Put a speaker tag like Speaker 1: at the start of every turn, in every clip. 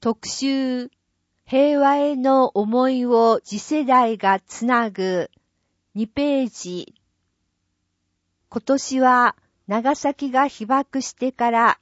Speaker 1: 特集、平和への思いを次世代がつなぐ2ページ。今年は長崎が被爆してから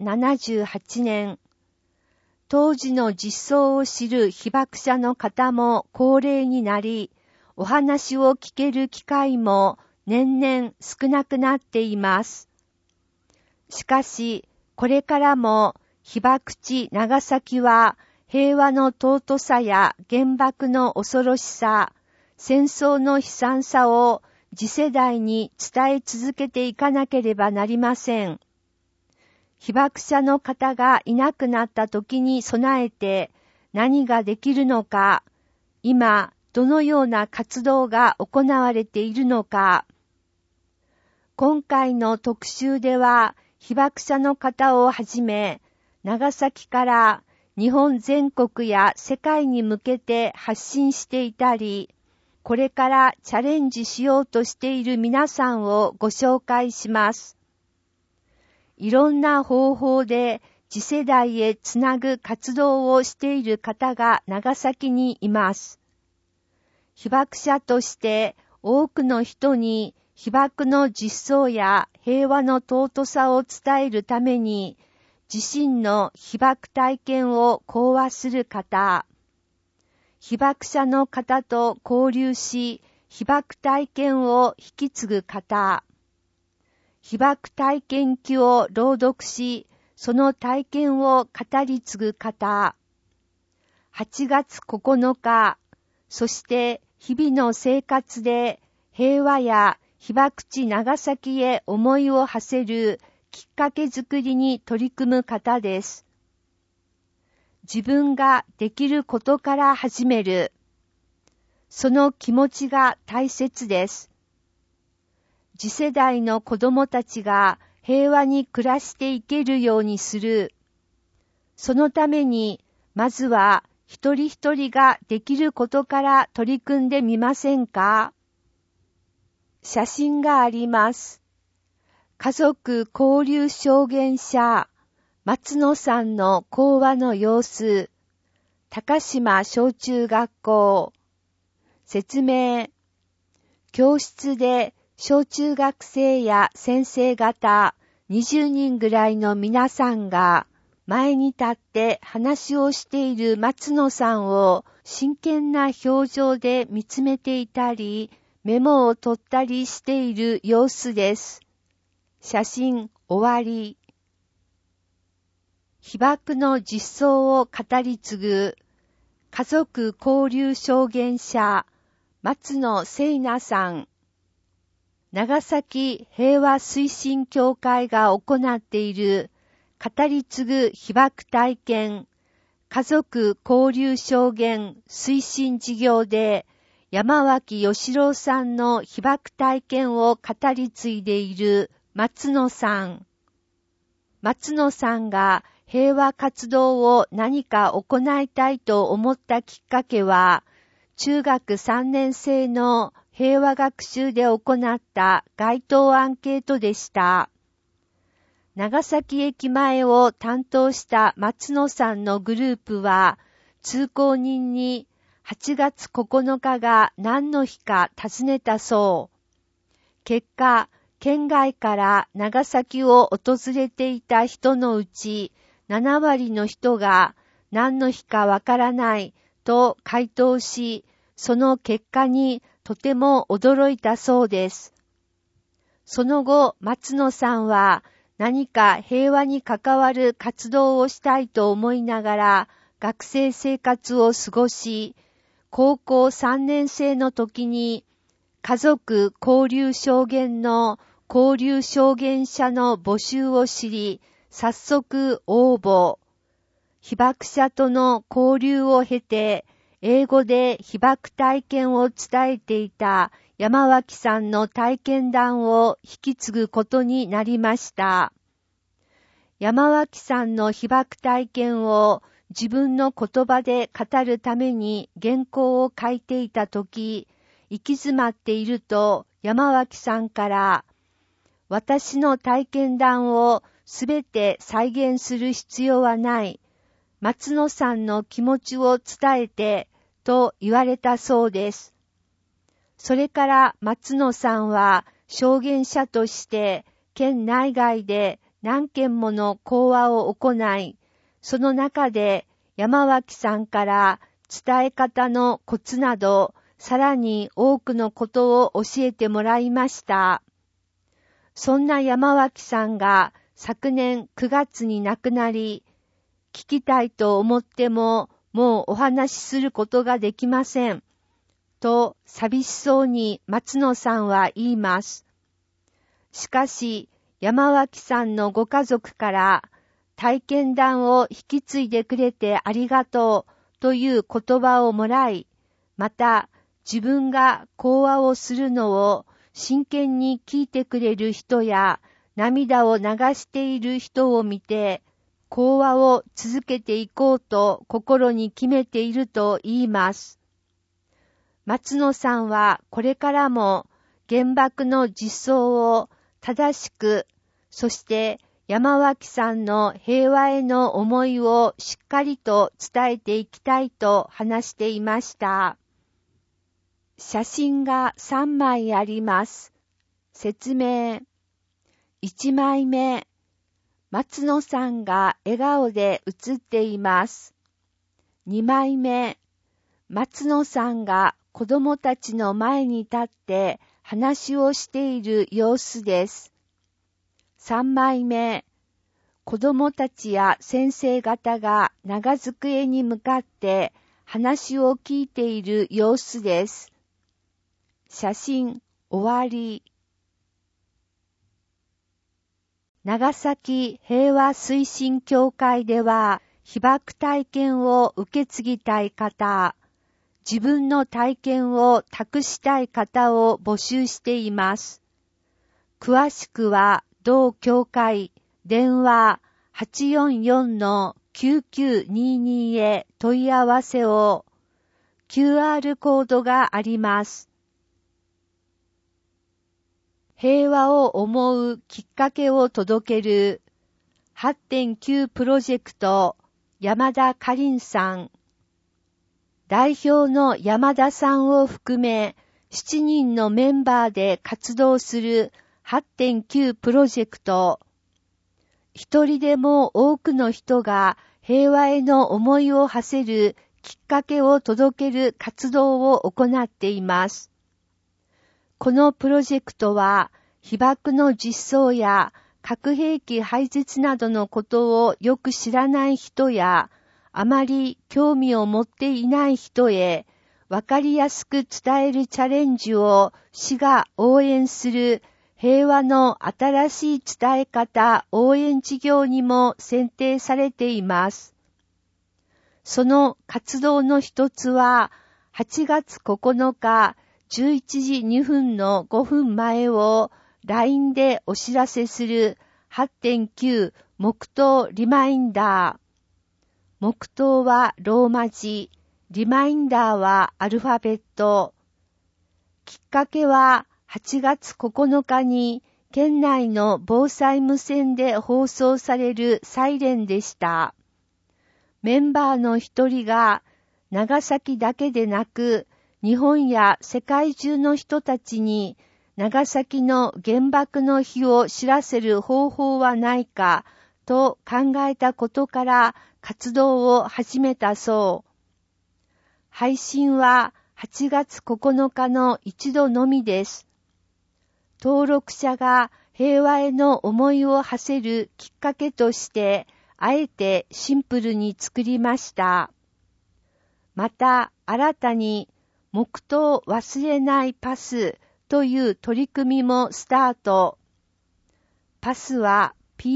Speaker 1: 78年。当時の実相を知る被爆者の方も高齢になり、お話を聞ける機会も年々少なくなっています。しかし、これからも被爆地長崎は平和の尊さや原爆の恐ろしさ、戦争の悲惨さを次世代に伝え続けていかなければなりません。被爆者の方がいなくなった時に備えて何ができるのか、今どのような活動が行われているのか。今回の特集では被爆者の方をはじめ、長崎から日本全国や世界に向けて発信していたり、これからチャレンジしようとしている皆さんをご紹介します。いろんな方法で次世代へつなぐ活動をしている方が長崎にいます。被爆者として多くの人に被爆の実相や平和の尊さを伝えるために、自身の被爆体験を講話する方、被爆者の方と交流し、被爆体験を引き継ぐ方、被爆体験記を朗読し、その体験を語り継ぐ方、8月9日、そして日々の生活で平和や被爆地長崎へ思いを馳せるきっかけづくりに取り組む方です。自分ができることから始める。その気持ちが大切です。次世代の子供たちが平和に暮らしていけるようにする。そのために、まずは一人一人ができることから取り組んでみませんか？写真があります。家族交流証言者、松野さんの講話の様子、高島小中学校。説明。教室で小中学生や先生方20人ぐらいの皆さんが前に立って話をしている松野さんを真剣な表情で見つめていたり、メモを取ったりしている様子です。写真終わり。被爆の実相を語り継ぐ家族交流証言者松野聖奈さん。長崎平和推進協会が行っている語り継ぐ被爆体験家族交流証言推進事業で山脇義郎さんの被爆体験を語り継いでいる松野さん。松野さんが平和活動を何か行いたいと思ったきっかけは、中学3年生の平和学習で行った街頭アンケートでした。長崎駅前を担当した松野さんのグループは、通行人に8月9日が何の日か尋ねたそう。結果、県外から長崎を訪れていた人のうち7割の人が何の日かわからないと回答し、その結果にとても驚いたそうです。その後、松野さんは何か平和に関わる活動をしたいと思いながら学生生活を過ごし、高校3年生の時に家族交流証言の交流証言者の募集を知り、早速応募。被爆者との交流を経て、英語で被爆体験を伝えていた山脇さんの体験談を引き継ぐことになりました。山脇さんの被爆体験を自分の言葉で語るために原稿を書いていたとき、行き詰まっていると山脇さんから、私の体験談をすべて再現する必要はない。 松野さんの気持ちを伝えてと言われたそうです。それから松野さんは証言者として県内外で何件もの講話を行い、その中で山脇さんから伝え方のコツなど、さらに多くのことを教えてもらいました。そんな山脇さんが昨年9月に亡くなり、聞きたいと思ってももうお話しすることができません。と寂しそうに松野さんは言います。しかし山脇さんのご家族から体験談を引き継いでくれてありがとうという言葉をもらい、また自分が講話をするのを真剣に聞いてくれる人や涙を流している人を見て、講話を続けていこうと心に決めていると言います。松野さんはこれからも原爆の実相を正しく、そして山脇さんの平和への思いをしっかりと伝えていきたいと話していました。写真が3枚あります。説明。1枚目、松野さんが笑顔で写っています。2枚目、松野さんが子供たちの前に立って話をしている様子です。3枚目、子供たちや先生方が長机に向かって話を聞いている様子です。写真終わり。長崎平和推進協会では被爆体験を受け継ぎたい方、自分の体験を託したい方を募集しています。詳しくは同協会電話 844-9922 へ問い合わせを。QR コードがあります。平和を思うきっかけを届ける 8.9 プロジェクト山田かりんさん。代表の山田さんを含め7人のメンバーで活動する 8.9 プロジェクト。一人でも多くの人が平和への思いを馳せるきっかけを届ける活動を行っています。このプロジェクトは被爆の実相や核兵器廃絶などのことをよく知らない人やあまり興味を持っていない人へわかりやすく伝えるチャレンジを市が応援する平和の新しい伝え方応援事業にも選定されています。その活動の一つは8月9日11時2分の5分前を LINE でお知らせする 8.9 黙祷リマインダー。黙祷はローマ字、リマインダーはアルファベット。きっかけは8月9日に県内の防災無線で放送されるサイレンでした。メンバーの一人が長崎だけでなく日本や世界中の人たちに長崎の原爆の日を知らせる方法はないかと考えたことから活動を始めたそう。配信は8月9日の一度のみです。登録者が平和への思いを馳せるきっかけとして、あえてシンプルに作りました。また、新たに黙祷忘れないパスという取り組みもスタート。パスは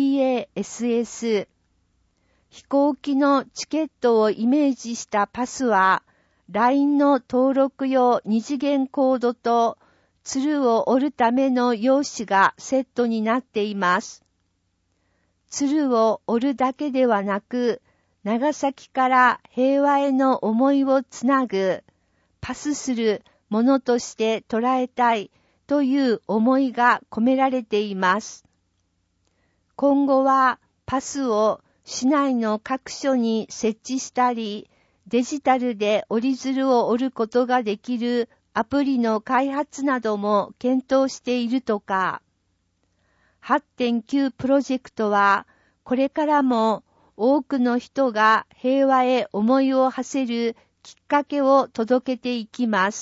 Speaker 1: PASS。飛行機のチケットをイメージしたパスは、LINE の登録用二次元コードと、鶴を折るための用紙がセットになっています。鶴を折るだけではなく、長崎から平和への思いをつなぐ、パスするものとして捉えたいという思いが込められています。今後はパスを市内の各所に設置したり、デジタルで折り鶴を折ることができるアプリの開発なども検討しているとか。8.9 プロジェクトは、これからも多くの人が平和へ思いを馳せるきっかけを届けていきます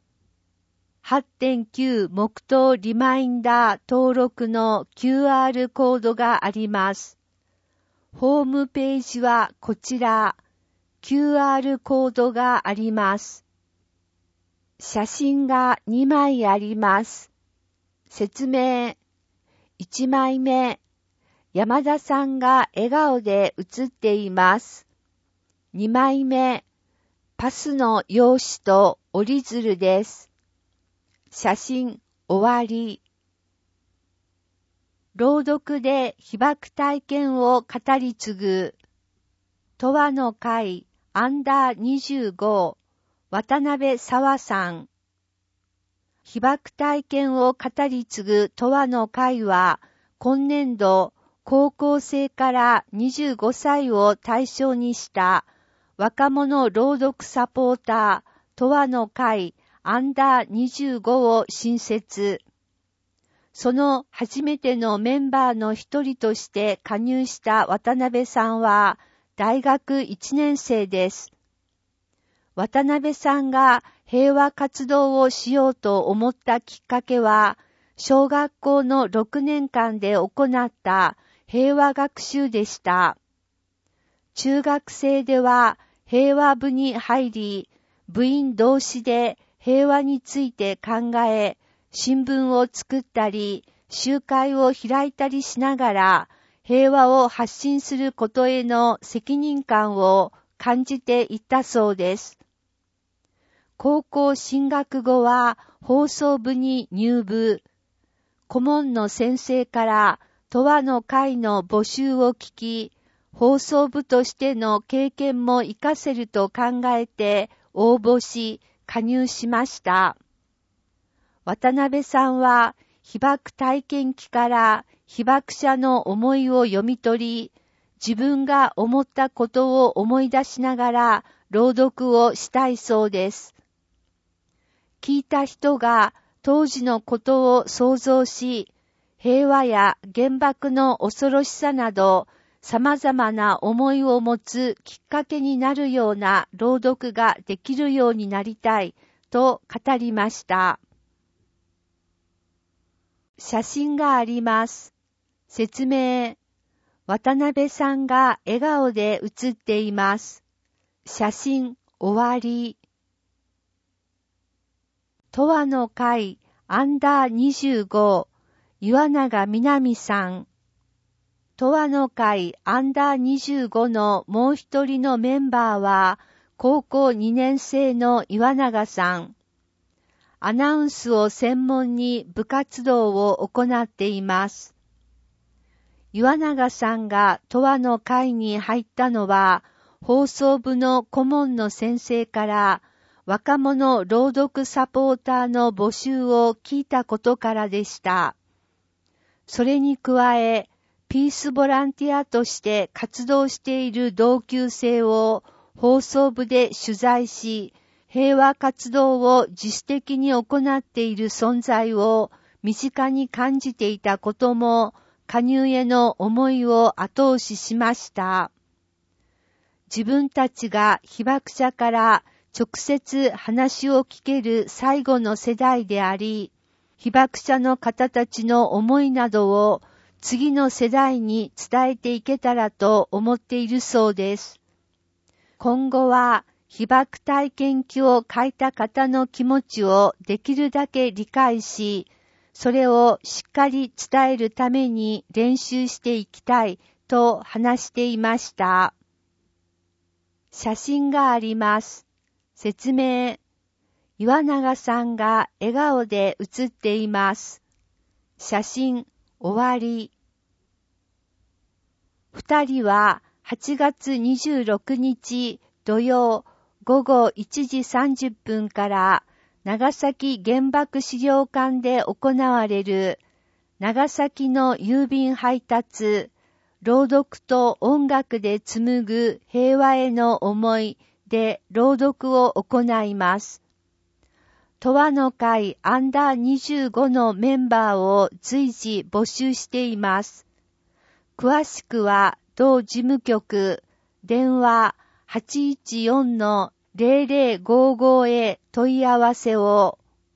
Speaker 1: 。8.9 黙祷リマインダー登録の QR コードがあります。ホームページはこちら、QR コードがあります。写真が2枚あります。説明。1枚目。山田さんが笑顔で写っています。2枚目。パスの用紙と折り鶴です。写真終わり。朗読で被爆体験を語り継ぐ。永遠の会アンダー25渡辺沢さん。被爆体験を語り継ぐ永遠の会は今年度高校生から25歳を対象にした若者朗読サポーター永遠の会アンダー25を新設。その初めてのメンバーの一人として加入した渡辺さんは大学1年生です。渡辺さんが平和活動をしようと思ったきっかけは、小学校の6年間で行った平和学習でした。中学生では平和部に入り、部員同士で平和について考え、新聞を作ったり、集会を開いたりしながら、平和を発信することへの責任感を感じていったそうです。高校進学後は放送部に入部。顧問の先生から永遠の会の募集を聞き、放送部としての経験も活かせると考えて応募し、加入しました。渡辺さんは被爆体験記から被爆者の思いを読み取り、自分が思ったことを思い出しながら朗読をしたいそうです。聞いた人が当時のことを想像し、平和や原爆の恐ろしさなど様々な思いを持つきっかけになるような朗読ができるようになりたいと語りました。写真があります。説明。渡辺さんが笑顔で写っています。写真終わり。永遠の会アンダー25岩永みなみさん。永遠の会アンダー25のもう一人のメンバーは高校2年生の岩永さん。アナウンスを専門に部活動を行っています。岩永さんが永遠の会に入ったのは、放送部の顧問の先生から若者朗読サポーターの募集を聞いたことからでした。それに加え、ピースボランティアとして活動している同級生を放送部で取材し、平和活動を自主的に行っている存在を身近に感じていたことも加入への思いを後押ししました。自分たちが被爆者から直接話を聞ける最後の世代であり、被爆者の方たちの思いなどを次の世代に伝えていけたらと思っているそうです。今後は被爆体験記を書いた方の気持ちをできるだけ理解し、それをしっかり伝えるために練習していきたいと話していました。写真があります。説明。岩永さんが笑顔で写っています。写真終わり。二人は8月26日土曜午後1時30分から長崎原爆資料館で行われる長崎の郵便配達朗読と音楽で紡ぐ平和への思いで朗読を行います。とわの会アンダー25のメンバーを随時募集しています。詳しくは同事務局電話 814-0055 へ問い合わせを。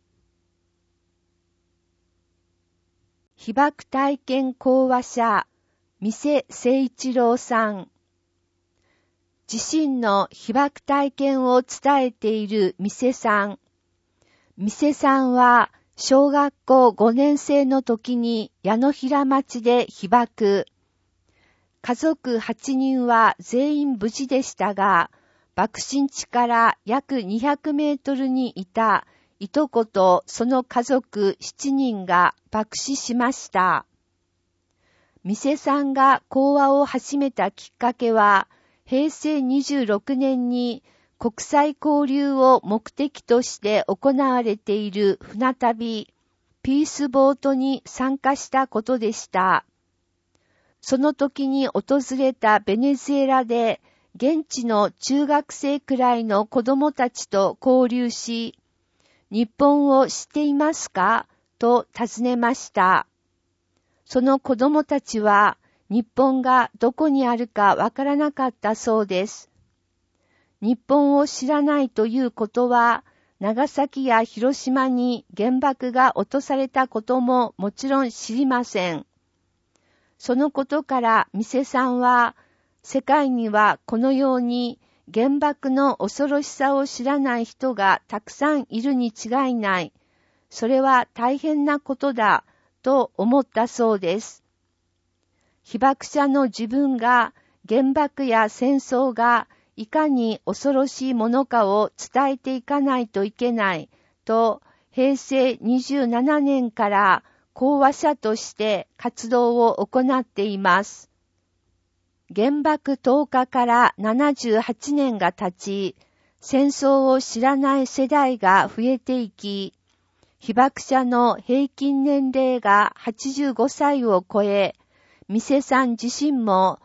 Speaker 1: 被爆体験講話者店誠一郎さん。自身の被爆体験を伝えている店さん。店さんは小学校5年生の時に矢野平町で被爆。家族8人は全員無事でしたが、爆心地から約200メートルにいたいとことその家族7人が爆死しました。店さんが講話を始めたきっかけは、平成26年に国際交流を目的として行われている船旅、ピースボートに参加したことでした。その時に訪れたベネズエラで、現地の中学生くらいの子供たちと交流し、日本を知っていますかと尋ねました。その子供たちは、日本がどこにあるかわからなかったそうです。日本を知らないということは、長崎や広島に原爆が落とされたことももちろん知りません。そのことから店さんは、世界にはこのように原爆の恐ろしさを知らない人がたくさんいるに違いない。それは大変なことだと思ったそうです。被爆者の自分が原爆や戦争がいかに恐ろしいものかを伝えていかないといけないと、平成27年から講話者として活動を行っています。原爆投下から78年が経ち、戦争を知らない世代が増えていき、被爆者の平均年齢が85歳を超え、店さん自身も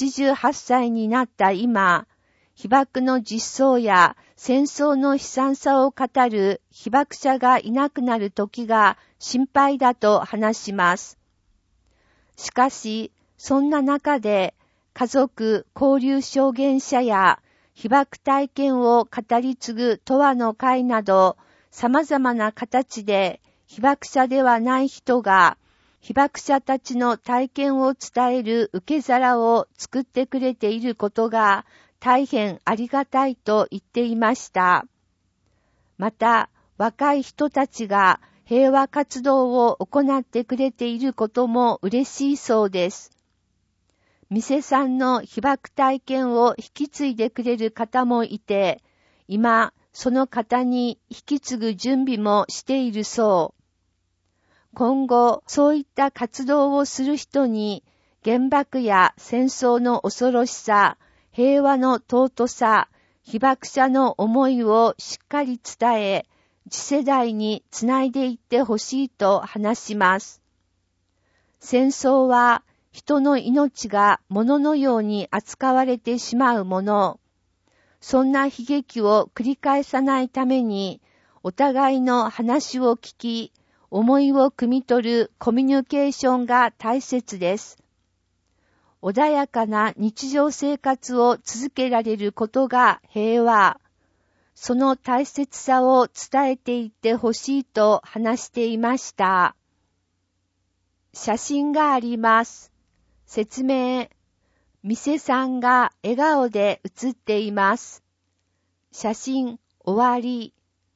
Speaker 1: 88歳になった今、被爆の実相や戦争の悲惨さを語る被爆者がいなくなる時が心配だと話します。しかし、そんな中で家族交流証言者や被爆体験を語り継ぐとわの会など様々な形で被爆者ではない人が被爆者たちの体験を伝える受け皿を作ってくれていることが大変ありがたいと言っていました。また、若い人たちが平和活動を行ってくれていることも嬉しいそうです。店さんの被爆体験を引き継いでくれる方もいて、今、その方に引き継ぐ準備もしているそう。今後、そういった活動をする人に、原爆や戦争の恐ろしさ、平和の尊さ、被爆者の思いをしっかり伝え、次世代につないでいってほしいと話します。戦争は人の命が物のように扱われてしまうもの。そんな悲劇を繰り返さないために、お互いの話を聞き、思いを汲み取るコミュニケーションが大切です。穏やかな日常生活を続けられることが平和。その大切さを伝えていってほしいと話していました。写真があります。説明。店さんが笑顔で写っています。写真終わり。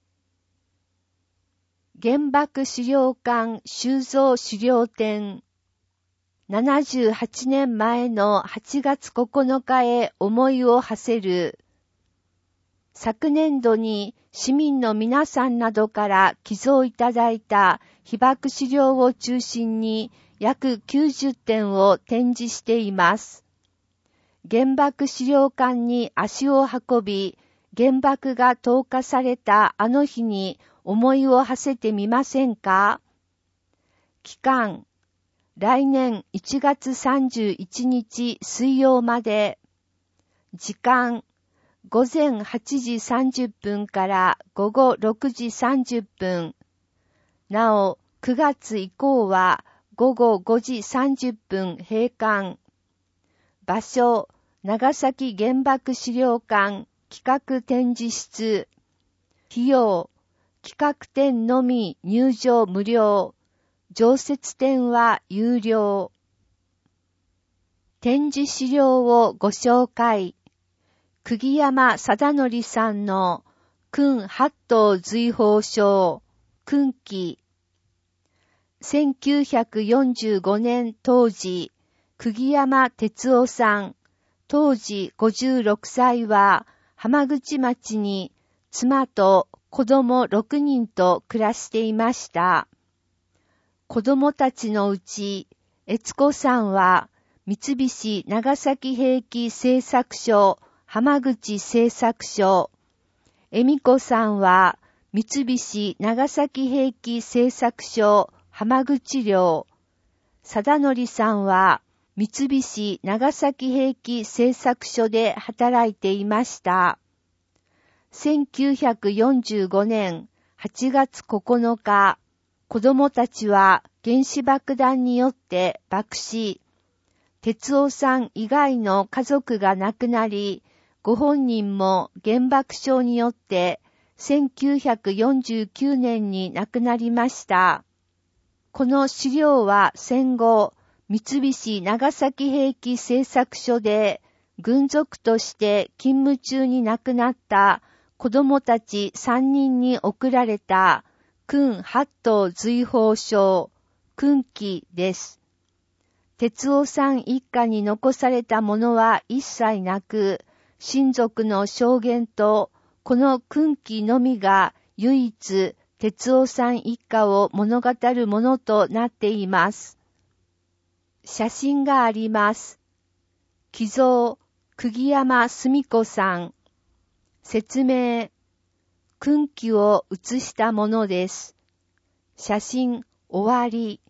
Speaker 1: 原爆資料館収蔵資料展。78年前の8月9日へ思いを馳せる。昨年度に市民の皆さんなどから寄贈いただいた被爆資料を中心に約90点を展示しています。原爆資料館に足を運び、原爆が投下されたあの日に思いを馳せてみませんか？期間来年1月31日水曜まで。時間、午前8時30分から午後6時30分。なお、9月以降は午後5時30分閉館。場所、長崎原爆資料館企画展示室。費用、企画展のみ入場無料。常設展は有料。展示資料をご紹介。釘山貞則さんの勲八等瑞宝章、勲記。1945年当時、釘山哲夫さん、当時56歳は浜口町に妻と子供6人と暮らしていました。子供たちのうち、悦子さんは三菱長崎兵器製作所浜口製作所、恵美子さんは三菱長崎兵器製作所浜口寮、貞則さんは三菱長崎兵器製作所で働いていました。1945年8月9日、子供たちは原子爆弾によって爆死。哲夫さん以外の家族が亡くなり、ご本人も原爆症によって1949年に亡くなりました。この資料は戦後、三菱長崎兵器製作所で軍属として勤務中に亡くなった子供たち3人に贈られた勲八等瑞宝章、勲記です。哲夫さん一家に残されたものは一切なく、親族の証言とこの勲記のみが唯一哲夫さん一家を物語るものとなっています。写真があります。寄贈、釘山澄子さん。説明、勲記を写したものです。写真終わり。